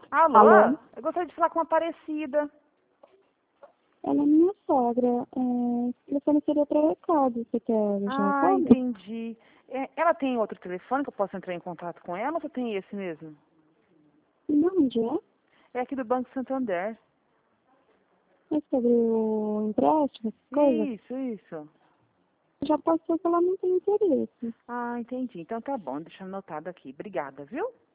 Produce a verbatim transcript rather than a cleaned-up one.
Alô? Alô? Eu gostaria de falar com uma Aparecida. Ela é minha sogra. É, o telefone seria para recado. Você quer deixar Ah, recado? entendi. É, ela tem outro telefone que eu posso entrar em contato com ela ou só tem esse mesmo? De onde é? É aqui do Banco Santander. É sobre o empréstimo, essas coisas? Isso, isso. Já passou que ela não tem interesse. Ah, entendi. Então tá bom, deixa anotado aqui. Obrigada, viu?